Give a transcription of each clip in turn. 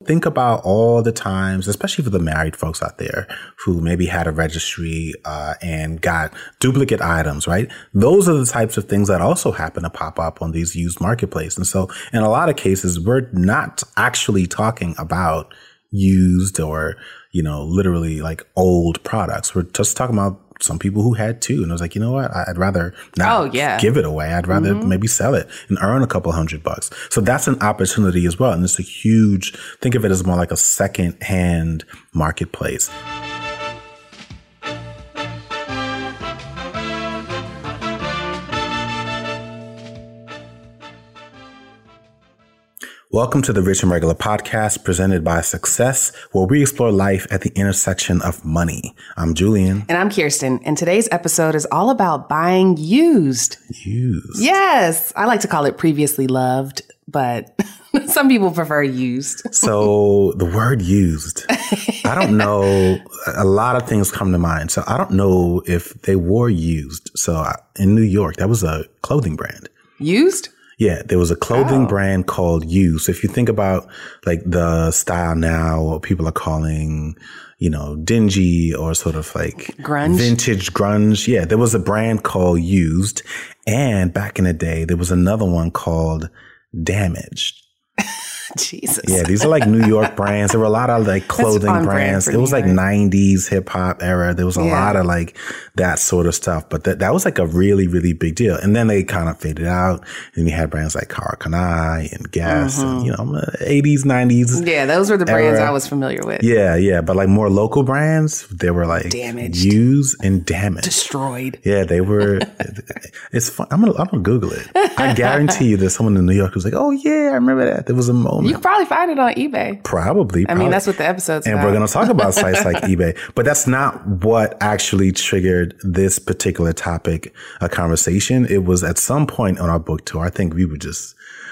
think about all the times, especially for the married folks out there who maybe had a registry and got duplicate items, right? Those are the types of things that also happen to pop up on these used marketplaces. And so in a lot of cases, we're not actually talking about used or, literally like old products. We're just talking about some people who had two. And I was like, you know what? I'd rather not give it away. I'd rather maybe sell it and earn a couple $100. So that's an opportunity as well. And it's a huge, think of it as more like a second-hand marketplace. Welcome to the Rich and Regular podcast presented by Success, where we explore life at the intersection of money. I'm Julian. And I'm Kirsten. And today's episode is all about buying used. Used. Yes. I like to call it previously loved, but some people prefer used. So the word used, I don't know. A lot of things come to mind. So I don't know if they wore used. So in New York, that was a clothing brand. Used? Yeah, there was a clothing brand called Used. So if you think about like the style now, what people are calling, dingy or sort of like grunge, vintage grunge. Yeah, there was a brand called Used. And back in the day, there was another one called Damaged. Jesus. Yeah, these are like New York brands. There were a lot of like clothing brands. It was like 90s hip hop era. There was a lot of like that sort of stuff. But that was like a really, really big deal. And then they kind of faded out. And you had brands like Cara Kanai and Guess and, 80s, 90s. Yeah, those were the brands I was familiar with. Yeah. But like more local brands, they were like Damaged. Used and Damaged. Destroyed. Yeah, they were. It's fun. I'm gonna Google it. I guarantee you there's someone in New York who's like, oh yeah, I remember that. There was a moment. You can probably find it on eBay. Probably. I mean, that's what the episode's about. And we're going to talk about sites like eBay. But that's not what actually triggered this particular topic, a conversation. It was at some point on our book tour, I think we were just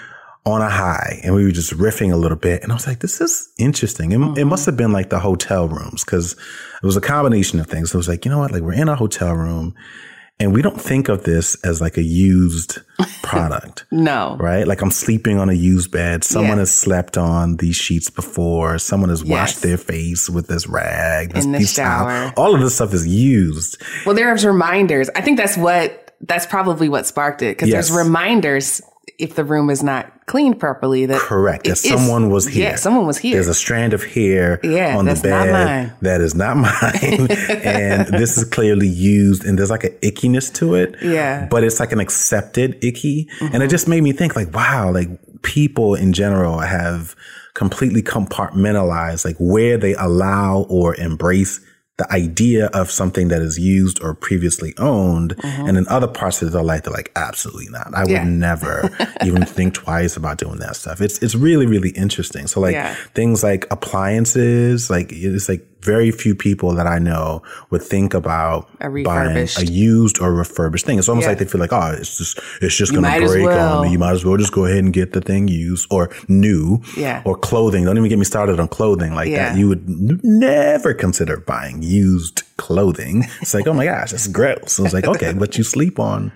on a high and we were just riffing a little bit. And I was like, this is interesting. It must have been like the hotel rooms because it was a combination of things. So it was like, you know what? Like we're in a hotel room. And we don't think of this as like a used product. No. Right? Like I'm sleeping on a used bed. Someone has slept on these sheets before. Someone has washed their face with this rag. In the shower. All of this stuff is used. Well, there's reminders. I think that's probably what sparked it. Because there's reminders if the room is not cleaned properly. Correct. That someone was here. Yeah, someone was here. There's a strand of hair on the bed. Not mine. That is not mine. And this is clearly used. And there's like an ickiness to it. Yeah. But it's like an accepted icky. And it just made me think like, wow, like people in general have completely compartmentalized like where they allow or embrace the idea of something that is used or previously owned. And in other parts of their life, they're like, absolutely not. I would never even think twice about doing that stuff. It's really, really interesting. So like things like appliances, like it's like very few people that I know would think about buying a used or refurbished thing. It's almost like they feel like, oh, it's just going to break on me. You might as well just go ahead and get the thing used or new or clothing. Don't even get me started on clothing like that. You would never consider buying used clothing. It's like, oh my gosh, that's gross. So it's like, okay, but you sleep on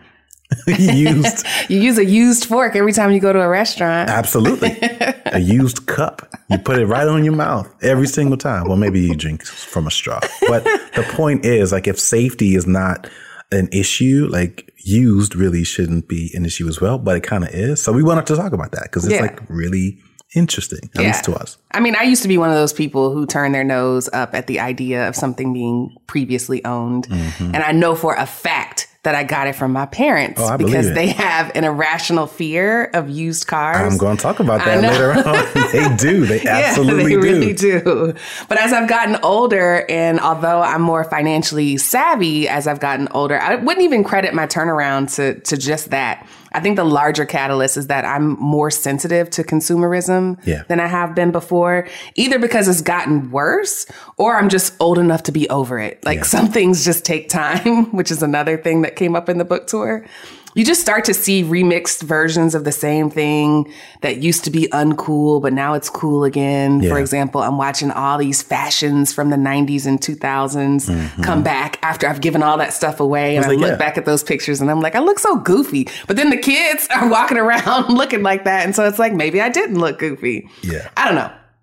used. You use a used fork every time you go to a restaurant. Absolutely. A used cup. You put it right on your mouth every single time. Well, maybe you drink from a straw. But the point is, like, if safety is not an issue, like used really shouldn't be an issue as well, but it kind of is. So we wanted to talk about that because it's like really interesting, at least to us. I mean, I used to be one of those people who turn their nose up at the idea of something being previously owned. And I know for a fact that I got it from my parents because they have an irrational fear of used cars. I'm going to talk about that later on. They do. They absolutely do. They really do. But as I've gotten older, and although I'm more financially savvy as I've gotten older, I wouldn't even credit my turnaround to just that. I think the larger catalyst is that I'm more sensitive to consumerism than I have been before, either because it's gotten worse or I'm just old enough to be over it. Like some things just take time, which is another thing that came up in the book tour. You just start to see remixed versions of the same thing that used to be uncool, but now it's cool again. For example, I'm watching all these fashions from the 90s and 2000s come back after I've given all that stuff away. And I look back at those pictures and I'm like, I look so goofy. But then the kids are walking around looking like that. And so it's like, maybe I didn't look goofy. Yeah. I don't know.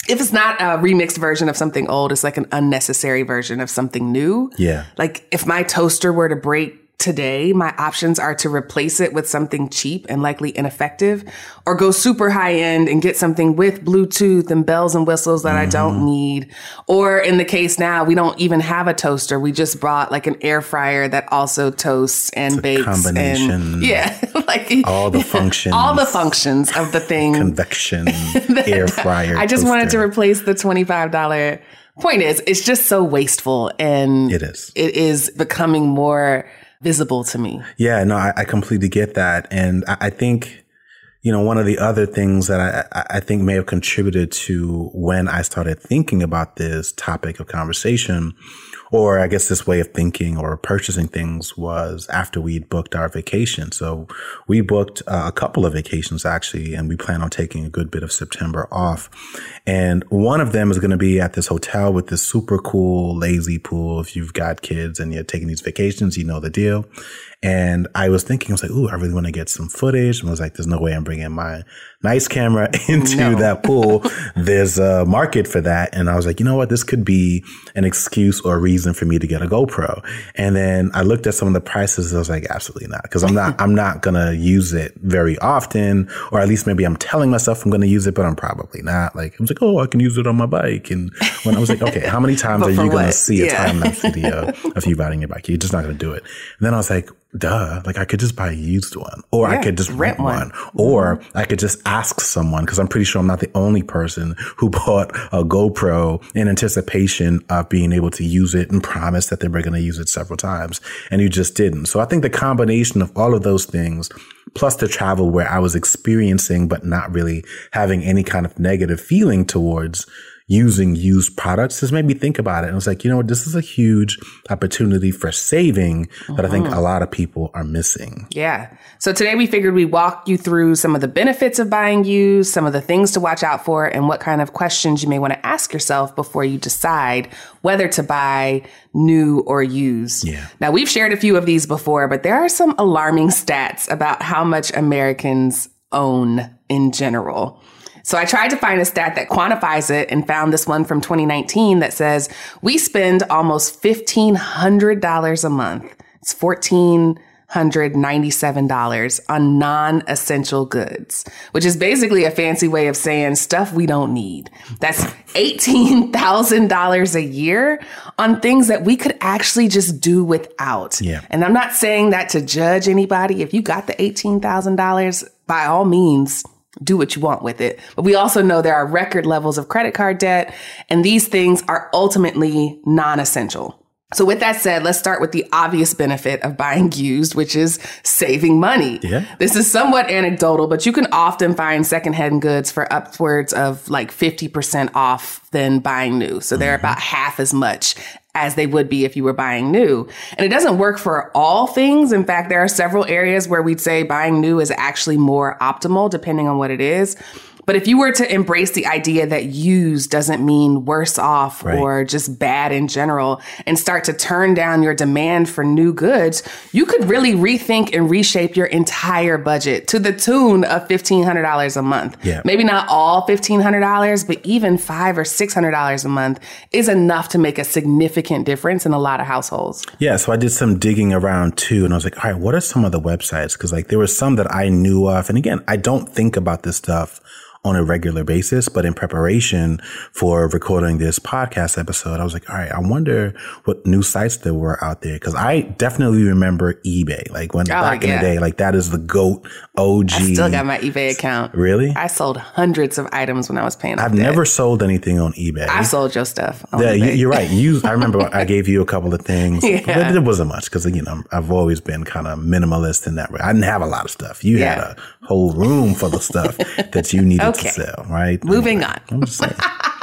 if it's not a remixed version of something old, it's like an unnecessary version of something new. Yeah. Like if my toaster were to break today, my options are to replace it with something cheap and likely ineffective, or go super high end and get something with Bluetooth and bells and whistles that I don't need. Or in the case now, we don't even have a toaster. We just bought like an air fryer that also toasts and bakes. Combination. And, yeah. Like all the functions. All the functions of the thing. Convection, air fryer. I just wanted to replace the $25. Point is, it's just so wasteful, and it is becoming more visible to me. Yeah, no, I completely get that. And I think, one of the other things that I think may have contributed to when I started thinking about this topic of conversation, or I guess this way of thinking or purchasing things, was after we'd booked our vacation. So we booked a couple of vacations actually, and we plan on taking a good bit of September off. And one of them is going to be at this hotel with this super cool lazy pool. If you've got kids and you're taking these vacations, you know the deal. And I was thinking, I was like, ooh, I really want to get some footage. And I was like, there's no way I'm bringing my nice camera into that pool. There's a market for that. And I was like, you know what? This could be an excuse or a reason for me to get a GoPro. And then I looked at some of the prices. And I was like, absolutely not. Because I'm not going to use it very often, or at least maybe I'm telling myself I'm going to use it, but I'm probably not. Like, I was like, oh, I can use it on my bike. And when I was like, okay, how many times are you going to see a time-lapse video of you riding your bike? You're just not going to do it. And then I was like, duh, like I could just buy a used one, or I could just rent one, or I could just ask someone, because I'm pretty sure I'm not the only person who bought a GoPro in anticipation of being able to use it and promised that they were going to use it several times, and you just didn't. So I think the combination of all of those things, plus the travel where I was experiencing but not really having any kind of negative feeling towards using used products, has made me think about it. And I was like, you know what? This is a huge opportunity for saving that I think a lot of people are missing. Yeah. So today we figured we'd walk you through some of the benefits of buying used, some of the things to watch out for, and what kind of questions you may want to ask yourself before you decide whether to buy new or used. Yeah. Now, we've shared a few of these before, but there are some alarming stats about how much Americans own in general. So I tried to find a stat that quantifies it and found this one from 2019 that says we spend almost $1,500 a month. It's $1,497 on non-essential goods, which is basically a fancy way of saying stuff we don't need. That's $18,000 a year on things that we could actually just do without. Yeah. And I'm not saying that to judge anybody. If you got the $18,000, by all means, do what you want with it. But we also know there are record levels of credit card debt, and these things are ultimately non-essential. So with that said, let's start with the obvious benefit of buying used, which is saving money. Yeah. This is somewhat anecdotal, but you can often find secondhand goods for upwards of like 50% off than buying new. So they're about half as much as they would be if you were buying new. And it doesn't work for all things. In fact, there are several areas where we'd say buying new is actually more optimal depending on what it is. But if you were to embrace the idea that used doesn't mean worse off or just bad in general, and start to turn down your demand for new goods, you could really rethink and reshape your entire budget to the tune of $1,500 a month. Yeah. Maybe not all $1,500, but even $500 or $600 a month is enough to make a significant difference in a lot of households. Yeah. So I did some digging around too, and I was like, all right, what are some of the websites? Because like there were some that I knew of. And again, I don't think about this stuff on a regular basis, but in preparation for recording this podcast episode, I was like, all right, I wonder what new sites there were out there. Cause I definitely remember eBay, like when back in the day, like that is the GOAT OG. I still got my eBay account. Really? I sold hundreds of items when I was paying off I've never sold anything on eBay. I sold your stuff on yeah, eBay. You're right. I remember I gave you a couple of things, but it wasn't much because, you know, I've always been kind of minimalist in that way. I didn't have a lot of stuff. You had a whole room full of stuff that you needed to sell, right? Moving on. I'm just saying.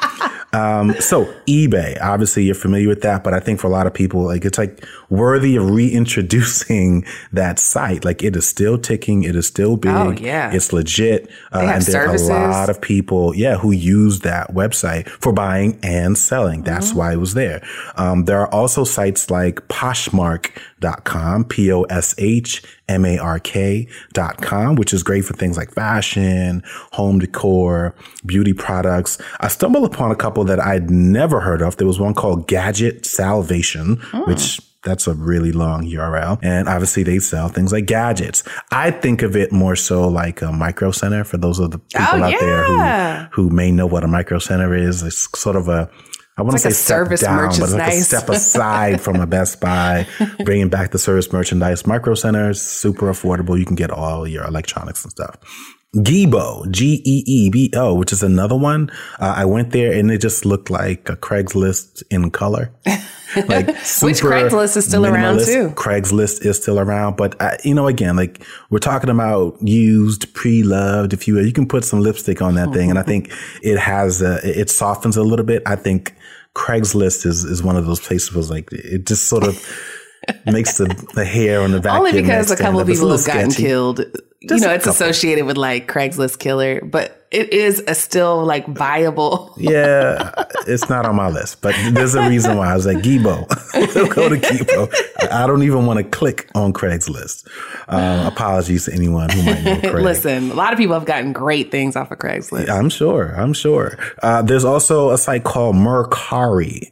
So eBay, obviously you're familiar with that, but I think for a lot of people, like it's like worthy of reintroducing that site. Like it is still ticking. It is still big. Oh, yeah. It's legit. They have and there services. are a lot of people, who use that website for buying and selling. That's why it was there. There are also sites like Poshmark.com, mark.com, which is great for things like fashion, home decor, beauty products. I stumbled upon a couple that I'd never heard of. There was one called Gadget Salvation, which that's a really long URL. And obviously they sell things like gadgets. I think of it more so like a Micro Center for those of the people out there who may know what a Micro Center is. It's sort of a, I want to say service step down, but it's like a merchandise. step aside from a Best Buy, bringing back the service merchandise. Micro Centers, super affordable. You can get all your electronics and stuff. Geebo, Geebo, which is another one. I went there and it just looked like a Craigslist in color. Like Which Craigslist is still around too. Craigslist is still around. But, again, like we're talking about used, pre-loved, if you will. You can put some lipstick on that thing. And I think it has, it softens a little bit. I think Craigslist is one of those places where like it just sort of makes the hair on the back. Only because a couple of people have gotten sketchy. killed. It's associated with like Craigslist killer, but it is a still like viable. Yeah, it's not on my list, but there's a reason why. I was like, Geebo. Go to Geebo. I don't even want to click on Craigslist. Apologies to anyone who might know Craig. Listen, a lot of people have gotten great things off of Craigslist. I'm sure. There's also a site called Mercari,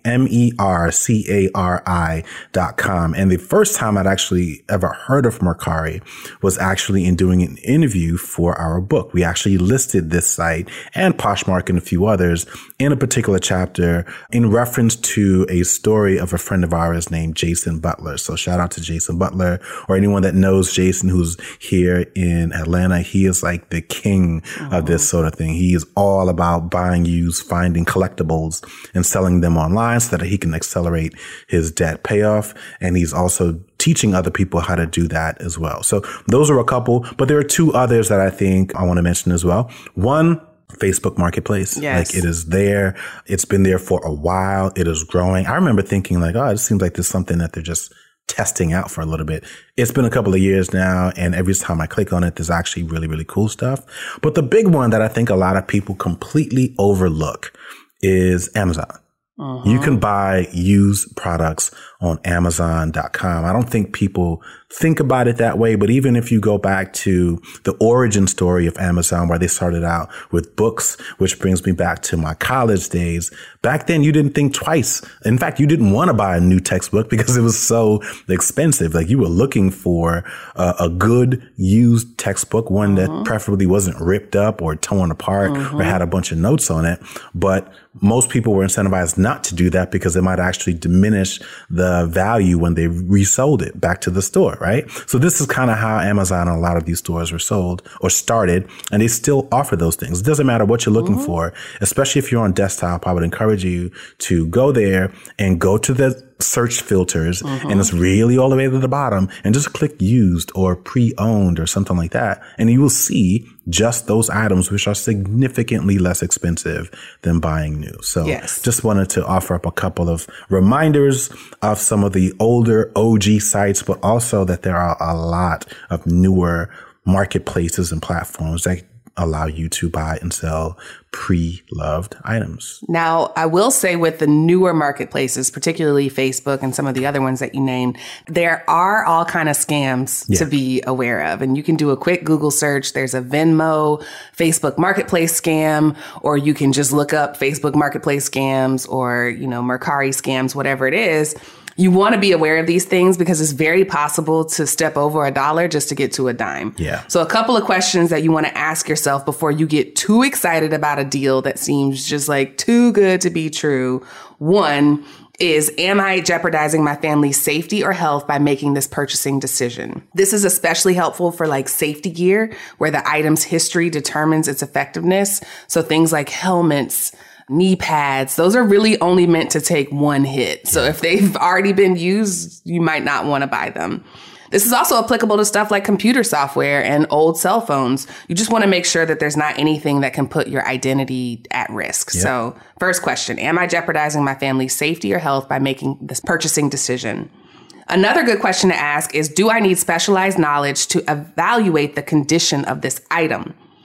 MERCARI.com. And the first time I'd actually ever heard of Mercari was actually in doing an interview for our book. We actually listed this site and Poshmark and a few others in a particular chapter in reference to a story of a friend of ours named Jason Butler. So shout out to Jason Butler, or anyone that knows Jason who's here in Atlanta. He is like the king of this sort of thing. He is all about buying used, finding collectibles and selling them online so that he can accelerate his debt payoff. And he's also teaching other people how to do that as well. So those are a couple, but there are two others that I think I want to mention as well. One, Facebook Marketplace. Yes. Like it is there. It's been there for a while. It is growing. I remember thinking like, oh, it seems like there's something that they're just testing out for a little bit. It's been a couple of years now. And every time I click on it, there's actually really, really cool stuff. But the big one that I think a lot of people completely overlook is Amazon. You can buy used products on Amazon.com. I don't think people think about it that way, but even if you go back to the origin story of Amazon, where they started out with books, which brings me back to my college days. Back then, you didn't think twice. In fact, you didn't want to buy a new textbook because it was so expensive. Like you were looking for a good used textbook, one that preferably wasn't ripped up or torn apart or had a bunch of notes on it. But most people were incentivized not to do that because it might actually diminish the value when they resold it back to the store, right? So this is kind of how Amazon and a lot of these stores were sold or started, and they still offer those things. It doesn't matter what you're looking for, especially if you're on desktop. I would encourage you to go there and go to the search filters, and it's really all the way to the bottom, and just click used or pre-owned or something like that. And you will see just those items, which are significantly less expensive than buying new. So just wanted to offer up a couple of reminders of some of the older OG sites, but also that there are a lot of newer marketplaces and platforms that allow you to buy and sell pre-loved items. Now, I will say with the newer marketplaces, particularly Facebook and some of the other ones that you named, there are all kind of scams to be aware of. And you can do a quick Google search. There's a Venmo Facebook Marketplace scam, or you can just look up Facebook Marketplace scams or, Mercari scams, whatever it is. You want to be aware of these things because it's very possible to step over $1 just to get to a dime. Yeah. So a couple of questions that you want to ask yourself before you get too excited about a deal that seems just like too good to be true. One is, am I jeopardizing my family's safety or health by making this purchasing decision? This is especially helpful for like safety gear, where the item's history determines its effectiveness. So things like helmets, knee pads, those are really only meant to take one hit. So if they've already been used, you might not want to buy them. This is also applicable to stuff like computer software and old cell phones. You just want to make sure that there's not anything that can put your identity at risk. Yep. So first question, am I jeopardizing my family's safety or health by making this purchasing decision? Another good question to ask is, do I need specialized knowledge to evaluate the condition of this item?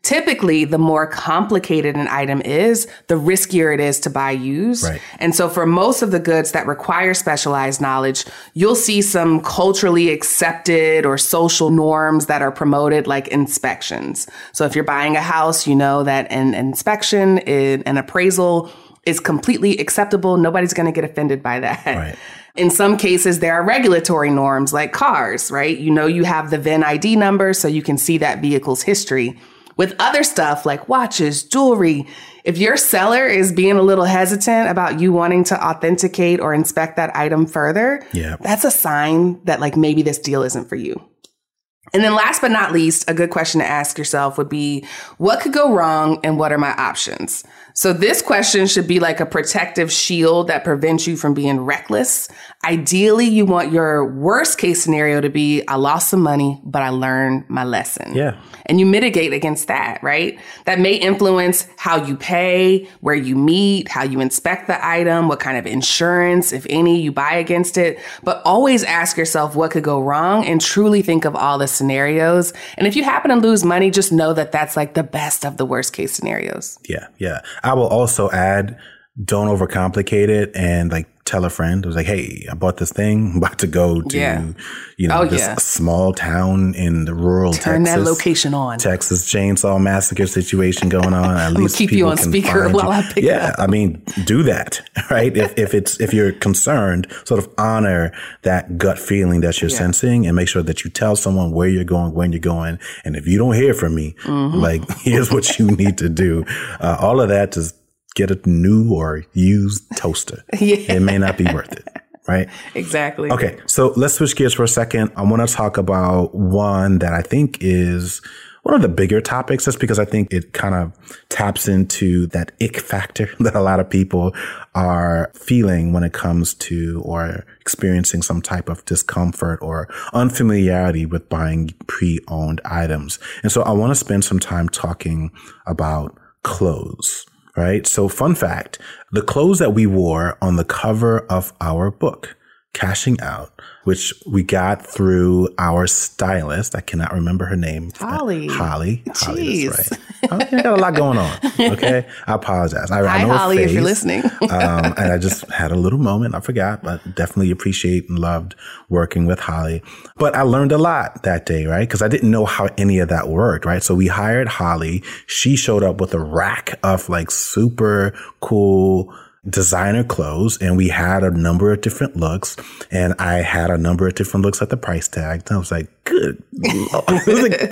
Typically, the more complicated an item is, the riskier it is to buy used. Right. And so for most of the goods that require specialized knowledge, you'll see some culturally accepted or social norms that are promoted, like inspections. So if you're buying a house, you know that an inspection, an appraisal is completely acceptable. Nobody's going to get offended by that. Right. In some cases, there are regulatory norms like cars, right? You know, you have the VIN ID number so you can see that vehicle's history. With other stuff like watches, jewelry, if your seller is being a little hesitant about you wanting to authenticate or inspect that item further, that's a sign that like maybe this deal isn't for you. And then last but not least, a good question to ask yourself would be, what could go wrong and what are my options? So this question should be like a protective shield that prevents you from being reckless. Ideally, you want your worst case scenario to be, I lost some money, but I learned my lesson. Yeah. And you mitigate against that, right? That may influence how you pay, where you meet, how you inspect the item, what kind of insurance, if any, you buy against it. But always ask yourself what could go wrong and truly think of all the scenarios. And if you happen to lose money, just know that that's like the best of the worst case scenarios. Yeah. Yeah. I will also add, don't overcomplicate it and like tell a friend. It was like, hey, I bought this thing. I'm about to go to, this small town in the rural Turn Texas. That location on. Texas Chainsaw Massacre situation going on. At least keep you on speaker while I pick it up. I mean, do that, right? if you're concerned, sort of honor that gut feeling that you're sensing and make sure that you tell someone where you're going, when you're going. And if you don't hear from me, like, here's what you need to do. All of that is get a new or used toaster. It may not be worth it, right? Exactly. Okay, so let's switch gears for a second. I want to talk about one that I think is one of the bigger topics, just because I think it kind of taps into that ick factor that a lot of people are feeling when it comes to or experiencing some type of discomfort or unfamiliarity with buying pre-owned items. And so I want to spend some time talking about clothes. Right. So fun fact, the clothes that we wore on the cover of our book, Cashing Out, which we got through our stylist. I cannot remember her name. Holly. Holly, that's right. I got a lot going on. Okay. I apologize. I know Holly, her face, if you're listening. And I just had a little moment. I forgot, but definitely appreciate and loved working with Holly. But I learned a lot that day, right? Because I didn't know how any of that worked, right? So we hired Holly. She showed up with a rack of like super cool designer clothes, and we had a number of different looks, and I had a number of different looks at the price tag. And I was like, good. It was like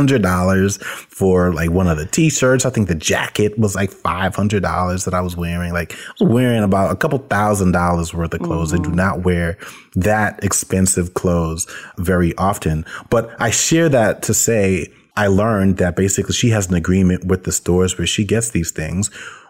$300 for like one of the t-shirts. I think the jacket was like $500 that I was wearing. Like I was wearing about a couple $1,000s worth of clothes. I do not wear that expensive clothes very often, but I share that to say I learned that basically she has an agreement with the stores where she gets these things.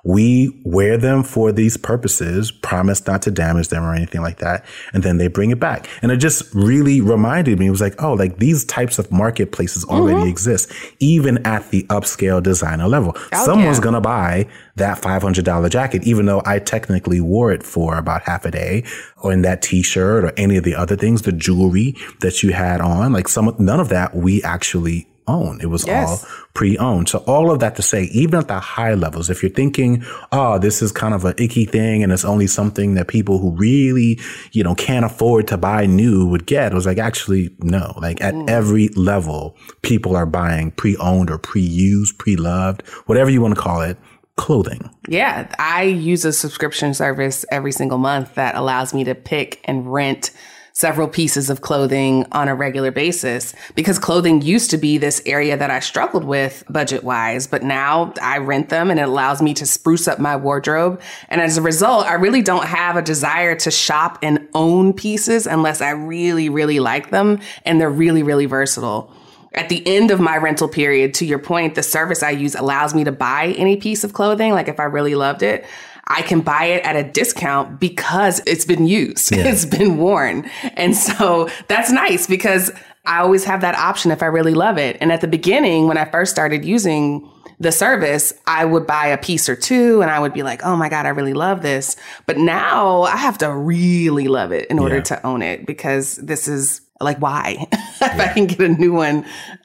We wear them for these purposes, promise not to damage them or anything like that. And then they bring it back. And it just really reminded me, it was like, oh, like these types of marketplaces already exist, even at the upscale designer level. Someone's going to buy that $500 jacket, even though I technically wore it for about half a day, or in that t-shirt or any of the other things, the jewelry that you had on, like none of that we actually own. It was all pre-owned. So all of that to say, even at the high levels, if you're thinking, oh, this is kind of an icky thing and it's only something that people who really, can't afford to buy new would get, it was like, actually, no. Like at every level, people are buying pre-owned or pre-used, pre-loved, whatever you want to call it, clothing. Yeah. I use a subscription service every single month that allows me to pick and rent several pieces of clothing on a regular basis, because clothing used to be this area that I struggled with budget wise, but now I rent them and it allows me to spruce up my wardrobe. And as a result, I really don't have a desire to shop and own pieces unless I really, really like them and they're really, really versatile. At the end of my rental period, to your point, the service I use allows me to buy any piece of clothing. Like if I really loved it, I can buy it at a discount because it's been used. Yeah. It's been worn. And so that's nice because I always have that option if I really love it. And at the beginning, when I first started using the service, I would buy a piece or two and I would be like, oh my God, I really love this. But now I have to really love it in order to own it, because this is like, why? If I can get a new one,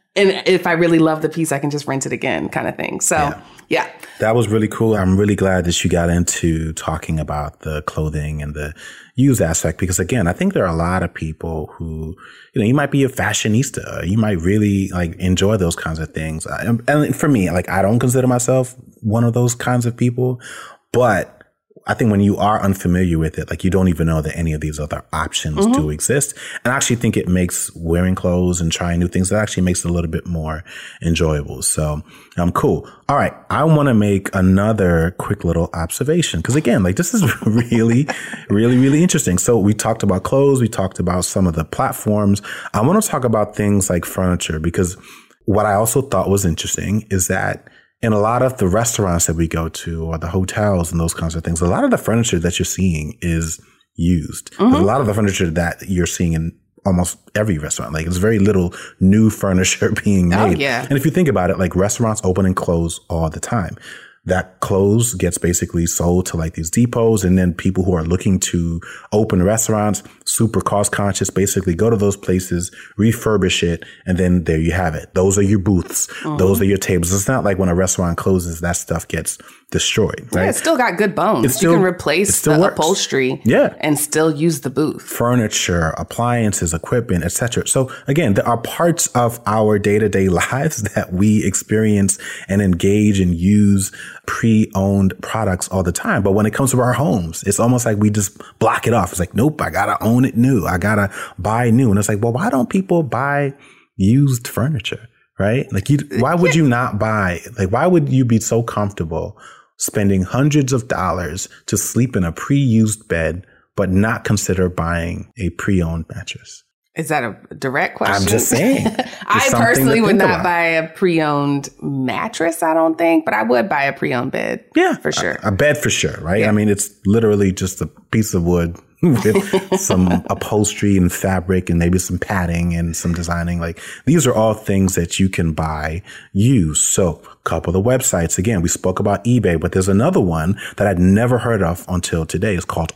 And if I really love the piece, I can just rent it again kind of thing. So, yeah. That was really cool. I'm really glad that you got into talking about the clothing and the used aspect, because again, I think there are a lot of people who, you might be a fashionista. You might really like enjoy those kinds of things. And for me, like, I don't consider myself one of those kinds of people, but I think when you are unfamiliar with it, like, you don't even know that any of these other options do exist. And I actually think it makes wearing clothes and trying new things, it actually makes it a little bit more enjoyable. So, cool. All right. I want to make another quick little observation, because again, like, this is really, really, really interesting. So we talked about clothes. We talked about some of the platforms. I want to talk about things like furniture, because what I also thought was interesting is that in a lot of the restaurants that we go to, or the hotels and those kinds of things, a lot of the furniture that you're seeing is used. A lot of the furniture that you're seeing in almost every restaurant, like, there's very little new furniture being made. Oh, yeah. And if you think about it, like, restaurants open and close all the time. That clothes gets basically sold to like these depots, and then people who are looking to open restaurants, super cost conscious, basically go to those places, refurbish it, and then there you have it. Those are your booths. Those are your tables. It's not like when a restaurant closes, that stuff gets destroyed, right? Yeah, it's still got good bones. You can replace the upholstery and still use the booth. Furniture, appliances, equipment, etc. So again, there are parts of our day-to-day lives that we experience and engage and use pre-owned products all the time. But when it comes to our homes, it's almost like we just block it off. It's like, nope, I gotta own it new. I gotta buy new. And it's like, well, why don't people buy used furniture, right? Like, why would you not buy, like, why would you be so comfortable spending hundreds of dollars to sleep in a pre-used bed, but not consider buying a pre-owned mattress? Is that a direct question? I'm just saying. I personally would not buy a pre-owned mattress, I don't think, but I would buy a pre-owned bed. Yeah. For sure. A bed for sure, right? Yeah. I mean, it's literally just a piece of wood with some upholstery and fabric and maybe some padding and some designing. Like, these are all things that you can buy used. So a couple of the websites, again, we spoke about eBay, but there's another one that I'd never heard of until today. It's called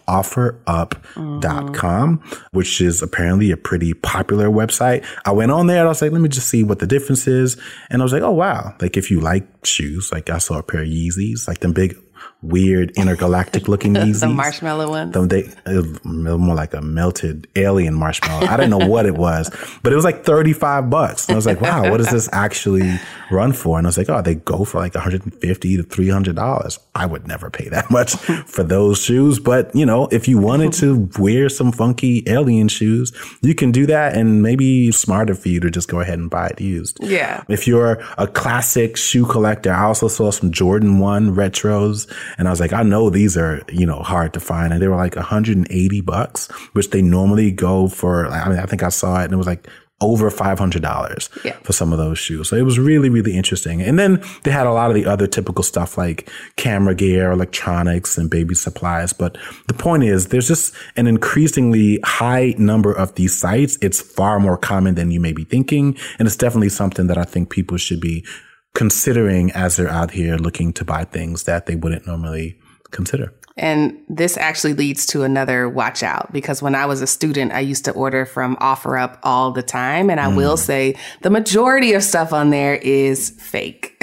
OfferUp.com, which is apparently a pretty popular website. I went on there and I was like, let me just see what the difference is. And I was like, oh, wow. Like, if you like shoes, like, I saw a pair of Yeezys, like them big, weird intergalactic looking Yeezys. The marshmallow ones. It was more like a melted alien marshmallow. I didn't know what it was, but it was like $35. And I was like, wow, what does this actually run for? And I was like, oh, they go for like $150 to $300. I would never pay that much for those shoes. But, if you wanted to wear some funky alien shoes, you can do that. And maybe it's smarter for you to just go ahead and buy it used. Yeah. If you're a classic shoe collector, I also saw some Jordan 1 retros. And I was like, I know these are, hard to find. And they were like $180, which they normally go for. I mean, I think I saw it and it was like over $500 for some of those shoes. So it was really, really interesting. And then they had a lot of the other typical stuff like camera gear, electronics, and baby supplies. But the point is, there's just an increasingly high number of these sites. It's far more common than you may be thinking. And it's definitely something that I think people should be considering as they're out here looking to buy things that they wouldn't normally consider. And this actually leads to another watch out, because when I was a student, I used to order from OfferUp all the time. And I will say the majority of stuff on there is fake.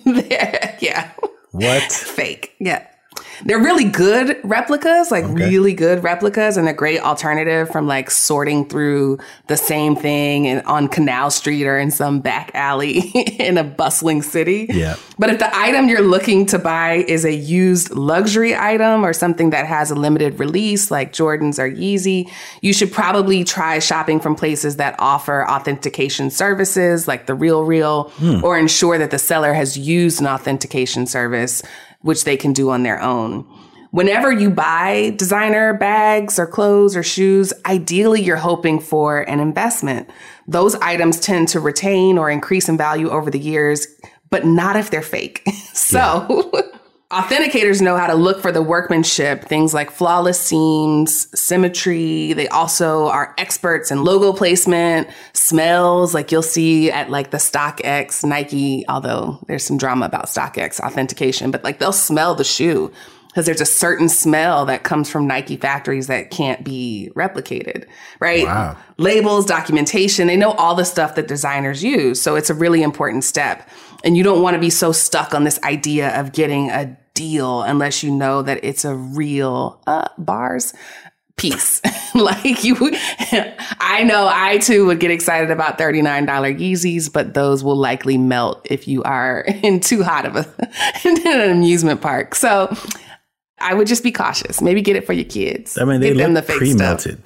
Yeah. What? Fake. Yeah. They're really good replicas, really good replicas, and a great alternative from like sorting through the same thing on Canal Street or in some back alley in a bustling city. Yeah. But if the item you're looking to buy is a used luxury item or something that has a limited release like Jordans or Yeezy, you should probably try shopping from places that offer authentication services like The RealReal, or ensure that the seller has used an authentication service, which they can do on their own. Whenever you buy designer bags or clothes or shoes, ideally you're hoping for an investment. Those items tend to retain or increase in value over the years, but not if they're fake. So authenticators know how to look for the workmanship, things like flawless seams, symmetry. They also are experts in logo placement, smells, like you'll see at like the StockX, Nike, although there's some drama about StockX authentication, but like they'll smell the shoe. because there's a certain smell that comes from Nike factories that can't be replicated, right? Wow. Labels, documentation, they know all the stuff that designers use. So it's a really important step. And you don't want to be so stuck on this idea of getting a deal unless you know that it's a real bars piece. Like I know I too would get excited about $39 Yeezys, but those will likely melt if you are in too hot of in an amusement park. So I would just be cautious. Maybe get it for your kids. I mean, they look pre-melted.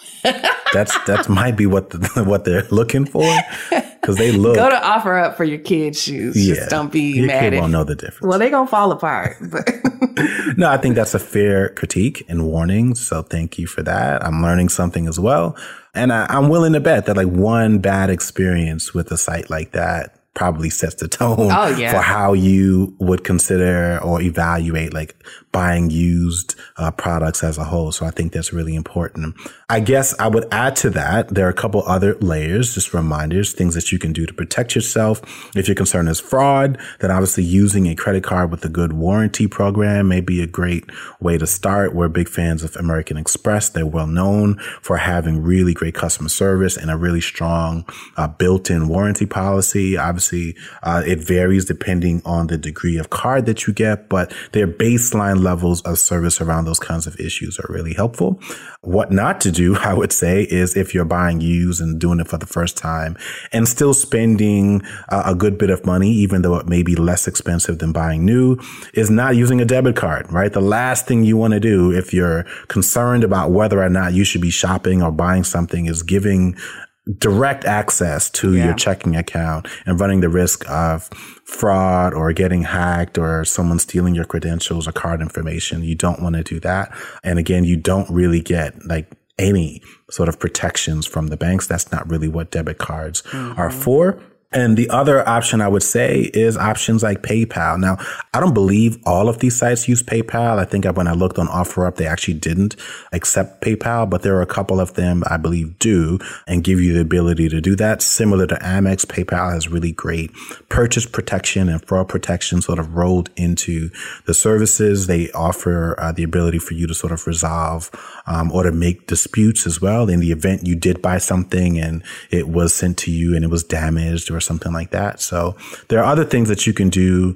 That might be what they're looking for, because they look. Go to OfferUp for your kids' shoes. Yeah, just don't be your mad. Your kid won't know the difference. Well, they're gonna fall apart. But no, I think that's a fair critique and warning. So thank you for that. I'm learning something as well, and I'm willing to bet that like one bad experience with a site like that probably sets the tone for how you would consider or evaluate like buying used products as a whole. So I think that's really important. I guess I would add to that, there are a couple other layers, just reminders, things that you can do to protect yourself. If your concern is fraud, then obviously using a credit card with a good warranty program may be a great way to start. We're big fans of American Express. They're well known for having really great customer service and a really strong built-in warranty policy. Obviously, it varies depending on the degree of card that you get, but their baseline levels of service around those kinds of issues are really helpful. What not to do, I would say, is if you're buying used and doing it for the first time and still spending a good bit of money, even though it may be less expensive than buying new, is not using a debit card, right? The last thing you want to do if you're concerned about whether or not you should be shopping or buying something is giving direct access to your checking account and running the risk of fraud or getting hacked or someone stealing your credentials or card information. You don't want to do that. And again, you don't really get like any sort of protections from the banks. That's not really what debit cards are for. And the other option I would say is options like PayPal. Now, I don't believe all of these sites use PayPal. I think when I looked on OfferUp, they actually didn't accept PayPal, but there are a couple of them I believe do and give you the ability to do that. Similar to Amex, PayPal has really great purchase protection and fraud protection sort of rolled into the services. They offer the ability for you to sort of resolve or to make disputes as well in the event you did buy something and it was sent to you and it was damaged or something like that. So there are other things that you can do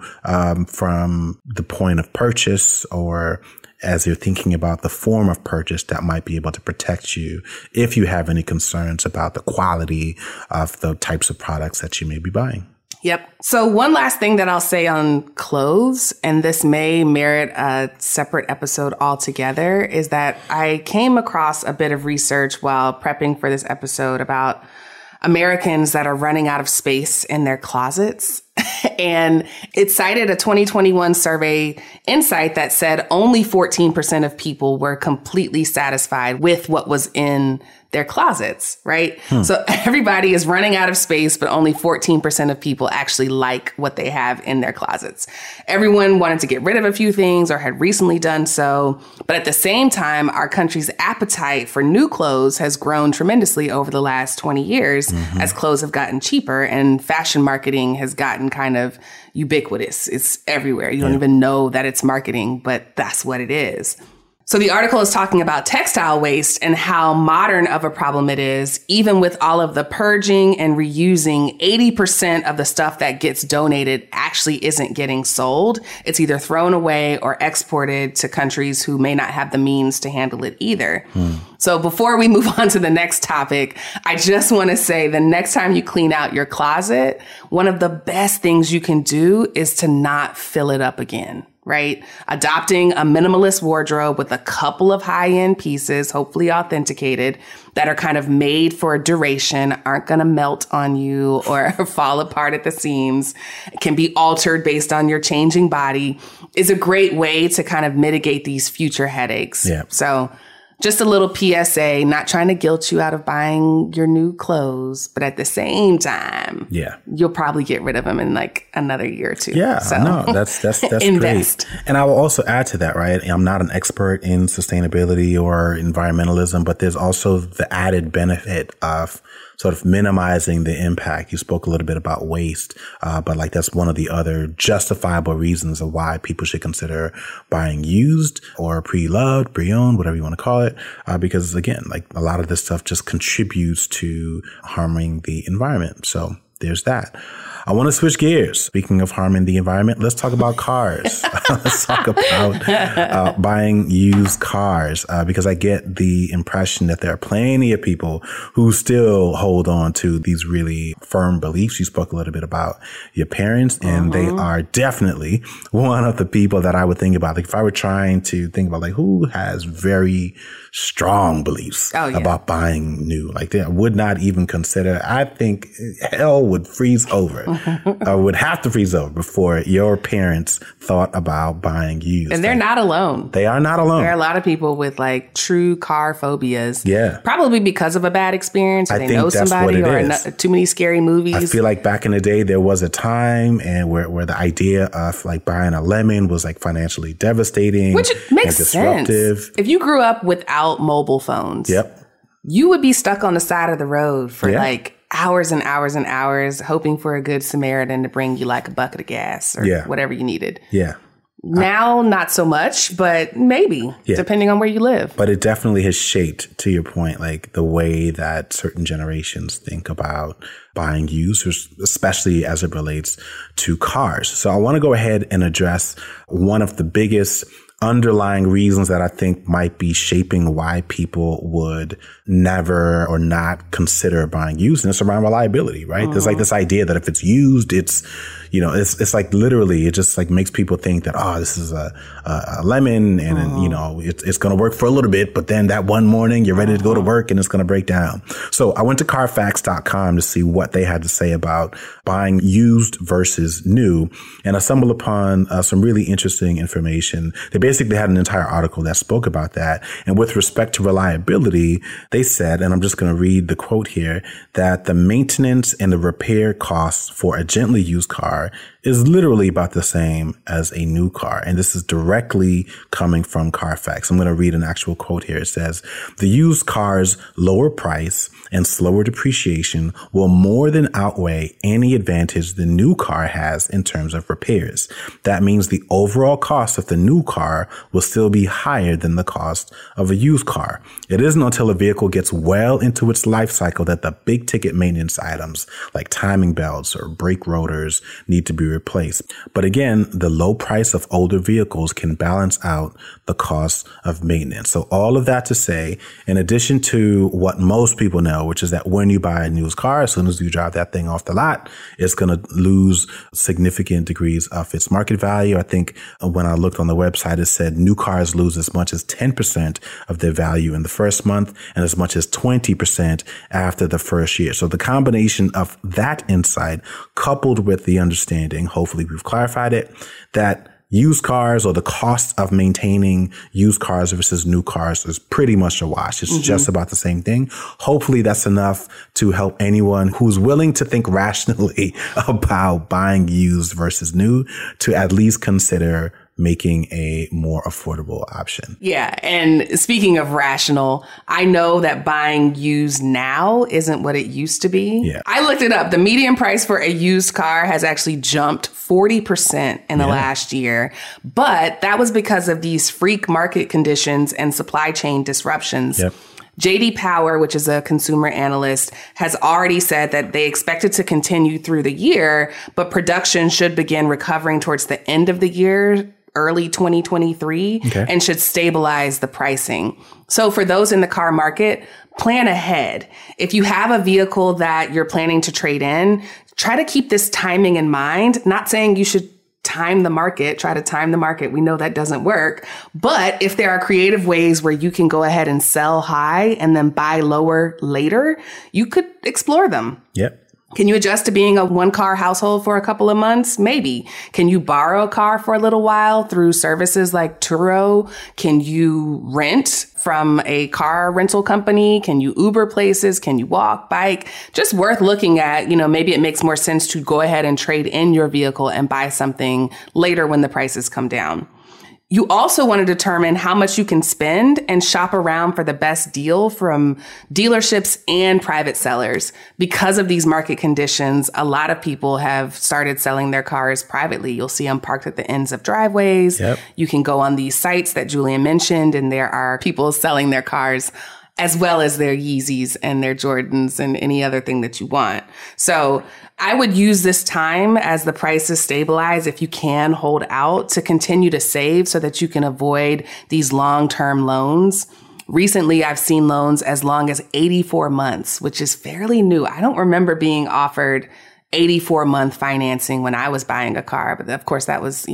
from the point of purchase or as you're thinking about the form of purchase that might be able to protect you if you have any concerns about the quality of the types of products that you may be buying. Yep. So one last thing that I'll say on clothes, and this may merit a separate episode altogether, is that I came across a bit of research while prepping for this episode about Americans that are running out of space in their closets. And it cited a 2021 survey insight that said only 14% of people were completely satisfied with what was in their closets, right? So everybody is running out of space, but only 14% of people actually like what they have in their closets. Everyone wanted to get rid of a few things or had recently done so. But at the same time, our country's appetite for new clothes has grown tremendously over the last 20 years as clothes have gotten cheaper and fashion marketing has gotten kind of ubiquitous. It's everywhere. You don't even know that it's marketing, but that's what it is. So the article is talking about textile waste and how modern of a problem it is. Even with all of the purging and reusing, 80% of the stuff that gets donated actually isn't getting sold. It's either thrown away or exported to countries who may not have the means to handle it either. So before we move on to the next topic, I just want to say the next time you clean out your closet, one of the best things you can do is to not fill it up again. Right? Adopting a minimalist wardrobe with a couple of high-end pieces, hopefully authenticated, that are kind of made for a duration, aren't going to melt on you or fall apart at the seams, can be altered based on your changing body, is a great way to kind of mitigate these future headaches. Yeah. So just a little PSA, not trying to guilt you out of buying your new clothes, but at the same time, you'll probably get rid of them in like another year or two. Yeah, so no, that's invest. Great. And I will also add to that, right? I'm not an expert in sustainability or environmentalism, but there's also the added benefit of sort of minimizing the impact. You spoke a little bit about waste, but like that's one of the other justifiable reasons of why people should consider buying used or pre-loved, pre-owned, whatever you want to call it. Because again, like a lot of this stuff just contributes to harming the environment. So there's that. I want to switch gears. Speaking of harming the environment, let's talk about cars. Let's talk about buying used cars, because I get the impression that there are plenty of people who still hold on to these really firm beliefs. You spoke a little bit about your parents, and they are definitely one of the people that I would think about. Like if I were trying to think about like who has very strong beliefs about buying new, like they would not even consider. I think hell would freeze over. Would have to freeze over before your parents thought about buying used. And they're not alone. They are not alone. There are a lot of people with like true car phobias. Yeah. Probably because of a bad experience, or I they think know that's somebody, what it or is. too many scary movies. I feel like back in the day, there was a time and where the idea of like buying a lemon was like financially devastating. Which makes and disruptive. sense. If you grew up without mobile phones, you would be stuck on the side of the road for like hours and hours and hours, hoping for a good Samaritan to bring you like a bucket of gas or whatever you needed. Yeah. Now, not so much, but maybe, depending on where you live. But it definitely has shaped, to your point, like the way that certain generations think about buying used, especially as it relates to cars. So I want to go ahead and address one of the biggest underlying reasons that I think might be shaping why people would never or not consider buying used. And it's around reliability, right? There's like this idea that if it's used, it's, you know, it's like literally, it just like makes people think that, oh, this is a lemon and, you know, it's going to work for a little bit, but then that one morning you're ready to go to work and it's going to break down. So I went to Carfax.com to see what they had to say about buying used versus new. And I stumbled upon some really interesting information. They basically had an entire article that spoke about that. And with respect to reliability, they said, and I'm just going to read the quote here, that the maintenance and the repair costs for a gently used car is literally about the same as a new car. And this is directly coming from Carfax. I'm going to read an actual quote here. It says, the used car's lower price and slower depreciation will more than outweigh any advantage the new car has in terms of repairs. That means the overall cost of the new car will still be higher than the cost of a used car. It isn't until a vehicle gets well into its life cycle that the big ticket maintenance items like timing belts or brake rotors need to be replaced. But again, the low price of older vehicles can balance out the cost of maintenance. So all of that to say, in addition to what most people know, which is that when you buy a used car, as soon as you drive that thing off the lot, it's going to lose significant degrees of its market value. I think when I looked on the website, it said new cars lose as much as 10% of their value in the first month and as much as 20% after the first year. So the combination of that insight coupled with the understanding, hopefully we've clarified it, that used cars or the cost of maintaining used cars versus new cars is pretty much a wash. It's just about the same thing. Hopefully that's enough to help anyone who's willing to think rationally about buying used versus new to at least consider making a more affordable option. Yeah. And speaking of rational, I know that buying used now isn't what it used to be. Yeah. I looked it up. The median price for a used car has actually jumped 40% in the last year. But that was because of these freak market conditions and supply chain disruptions. Yep. JD Power, which is a consumer analyst, has already said that they expect it to continue through the year, but production should begin recovering towards the end of the year, early 2023, and should stabilize the pricing. So for those in the car market, plan ahead. If you have a vehicle that you're planning to trade in, try to keep this timing in mind. Not saying you should try to time the market. We know that doesn't work. But if there are creative ways where you can go ahead and sell high and then buy lower later, you could explore them. Yep. Can you adjust to being a one-car household for a couple of months? Maybe. Can you borrow a car for a little while through services like Turo? Can you rent from a car rental company? Can you Uber places? Can you walk, bike? Just worth looking at. You know, maybe it makes more sense to go ahead and trade in your vehicle and buy something later when the prices come down. You also want to determine how much you can spend and shop around for the best deal from dealerships and private sellers. Because of these market conditions, a lot of people have started selling their cars privately. You'll see them parked at the ends of driveways. Yep. You can go on these sites that Julian mentioned, and there are people selling their cars as well as their Yeezys and their Jordans and any other thing that you want. So I would use this time as the prices stabilize, if you can hold out, to continue to save so that you can avoid these long-term loans. Recently, I've seen loans as long as 84 months, which is fairly new. I don't remember being offered 84-month financing when I was buying a car. But of course, that was,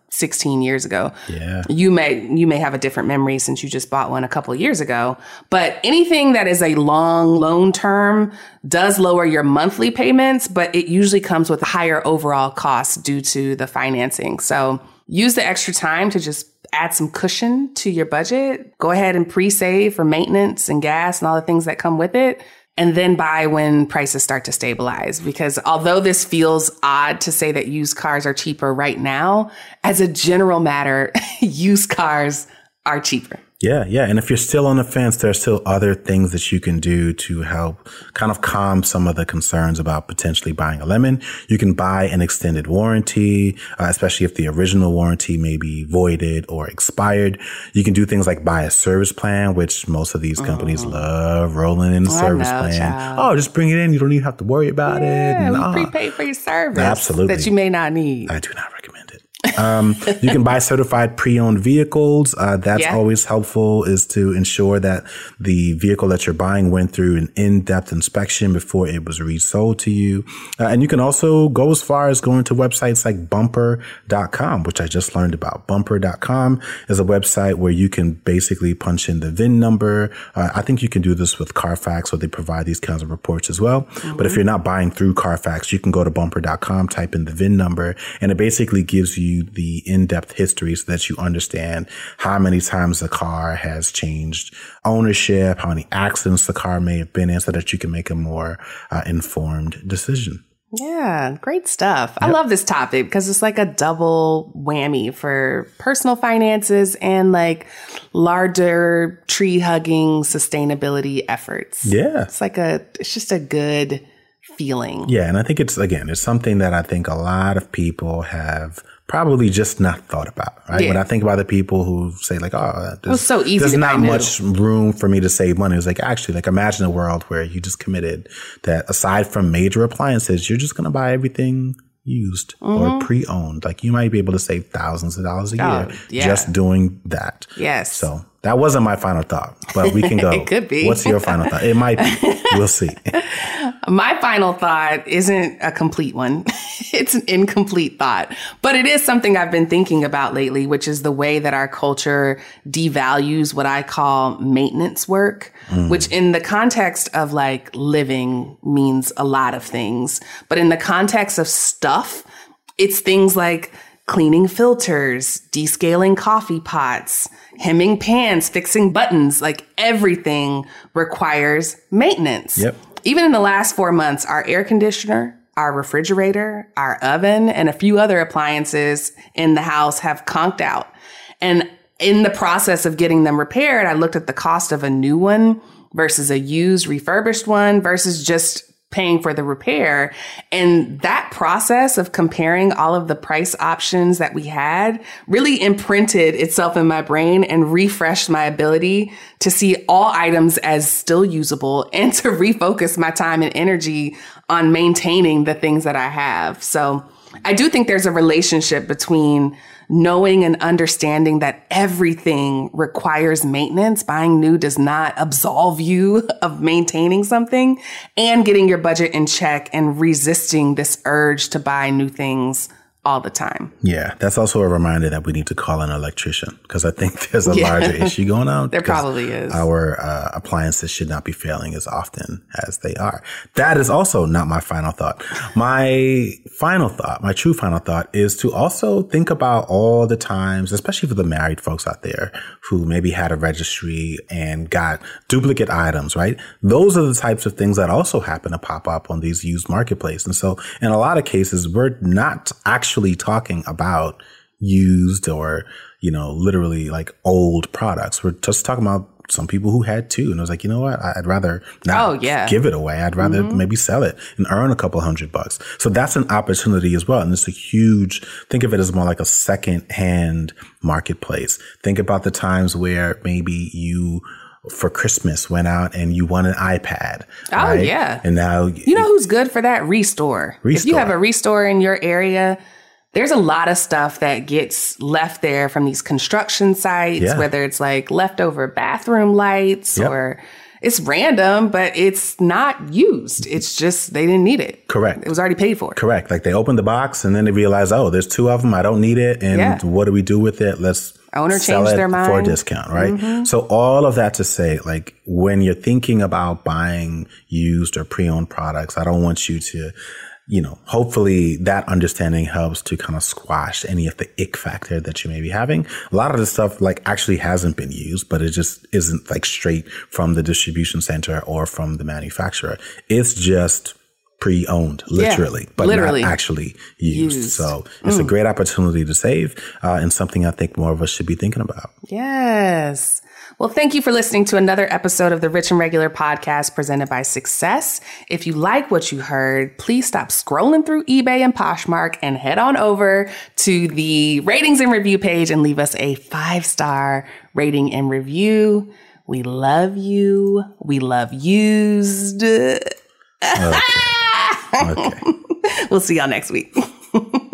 16 years ago. Yeah. You may have a different memory since you just bought one a couple of years ago. But anything that is a long loan term does lower your monthly payments, but it usually comes with higher overall costs due to the financing. So use the extra time to just add some cushion to your budget. Go ahead and pre-save for maintenance and gas and all the things that come with it. And then buy when prices start to stabilize. Because although this feels odd to say that used cars are cheaper right now, as a general matter, used cars are cheaper. Yeah. And if you're still on the fence, there are still other things that you can do to help kind of calm some of the concerns about potentially buying a lemon. You can buy an extended warranty, especially if the original warranty may be voided or expired. You can do things like buy a service plan, which most of these companies love rolling in the service plan. Child. Oh, just bring it in. You don't even have to worry about it. Yeah, we prepay for your service. Absolutely. That you may not need. I do not recommend it. You can buy certified pre-owned vehicles. That's always helpful, is to ensure that the vehicle that you're buying went through an in-depth inspection before it was resold to you. And you can also go as far as going to websites like bumper.com, which I just learned about. Bumper.com is a website where you can basically punch in the VIN number. I think you can do this with Carfax, or they provide these kinds of reports as well. Mm-hmm. But if you're not buying through Carfax, you can go to bumper.com, type in the VIN number, and it basically gives you the in-depth history so that you understand how many times the car has changed ownership, how many accidents the car may have been in, so that you can make a more informed decision. Yeah, great stuff. Yep. I love this topic because it's like a double whammy for personal finances and like larger tree hugging sustainability efforts. Yeah. It's just a good feeling. Yeah. And I think it's something that I think a lot of people have probably just not thought about, right? Yeah. When I think about the people who say like, there's not much room for me to save money. It's like, actually, like, imagine a world where you just committed that aside from major appliances, you're just going to buy everything used or pre-owned. Like, you might be able to save thousands of dollars a year just doing that. Yes. So that wasn't my final thought, but we can go. It could be. What's your final thought? It might be. We'll see. My final thought isn't a complete one. It's an incomplete thought, but it is something I've been thinking about lately, which is the way that our culture devalues what I call maintenance work, which in the context of like living means a lot of things. But in the context of stuff, it's things like cleaning filters, descaling coffee pots, hemming pans, fixing buttons. Like, everything requires maintenance. Yep. Even in the last 4 months, our air conditioner, our refrigerator, our oven, and a few other appliances in the house have conked out. And in the process of getting them repaired, I looked at the cost of a new one versus a used refurbished one versus just paying for the repair. And that process of comparing all of the price options that we had really imprinted itself in my brain and refreshed my ability to see all items as still usable and to refocus my time and energy on maintaining the things that I have. So I do think there's a relationship between knowing and understanding that everything requires maintenance. Buying new does not absolve you of maintaining something, and getting your budget in check and resisting this urge to buy new things all the time. Yeah, that's also a reminder that we need to call an electrician, because I think there's a larger issue going on. There probably is. Our appliances should not be failing as often as they are. That is also not my final thought. My true final thought is to also think about all the times, especially for the married folks out there who maybe had a registry and got duplicate items, right? Those are the types of things that also happen to pop up on these used marketplaces. And so in a lot of cases, we're not actually talking about used or, literally like old products. We're just talking about some people who had two, and I was like, you know what? I'd rather not give it away. I'd rather maybe sell it and earn a couple $100. So that's an opportunity as well. And it's a huge, think of it as more like a second-hand marketplace. Think about the times where maybe you, for Christmas, went out and you won an iPad. Oh, right? yeah. And now, you know who's good for that? Restore. If you have a Restore in your area, there's a lot of stuff that gets left there from these construction sites, whether it's like leftover bathroom lights or it's random, but it's not used. It's just they didn't need it. Correct. It was already paid for. Correct. Like they opened the box and then they realized, oh, there's two of them. I don't need it. And what do we do with it? Let's owner sell changed it their mind for a discount, right? So all of that to say, like when you're thinking about buying used or pre-owned products, I don't want you to, hopefully that understanding helps to kind of squash any of the ick factor that you may be having. A lot of the stuff like actually hasn't been used, but it just isn't like straight from the distribution center or from the manufacturer. It's just pre-owned, literally, but not actually used. So it's a great opportunity to save and something I think more of us should be thinking about. Yes. Well, thank you for listening to another episode of the Rich and Regular podcast presented by Success. If you like what you heard, please stop scrolling through eBay and Poshmark and head on over to the ratings and review page and leave us a 5-star rating and review. We love you. We love used. Okay. Okay. We'll see y'all next week.